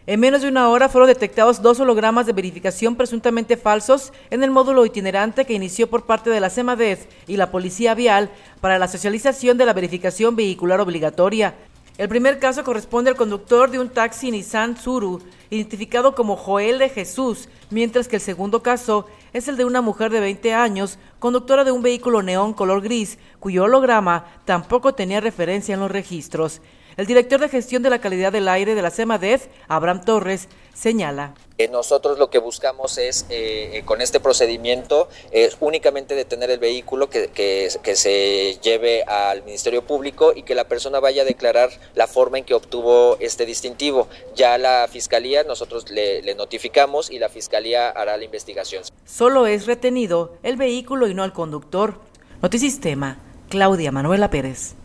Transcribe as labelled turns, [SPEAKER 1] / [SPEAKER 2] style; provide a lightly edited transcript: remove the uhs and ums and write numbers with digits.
[SPEAKER 1] En menos de una hora fueron detectados 2 hologramas de verificación presuntamente falsos en el módulo itinerante que inició por parte de la Semadef y la Policía Vial para la socialización de la verificación vehicular obligatoria. El primer caso corresponde al conductor de un taxi Nissan Tsuru, identificado como Joel de Jesús, mientras que el segundo caso es el de una mujer de 20 años, conductora de un vehículo neón color gris, cuyo holograma tampoco tenía referencia en los registros. El director de gestión de la calidad del aire de la Semadef, Abraham Torres, señala.
[SPEAKER 2] Nosotros lo que buscamos es, con este procedimiento, únicamente detener el vehículo, que se lleve al Ministerio Público y que la persona vaya a declarar la forma en que obtuvo este distintivo. Ya la Fiscalía, nosotros le notificamos y la Fiscalía hará la investigación.
[SPEAKER 1] Solo es retenido el vehículo y no el conductor. Notisistema, Claudia Manuela Pérez.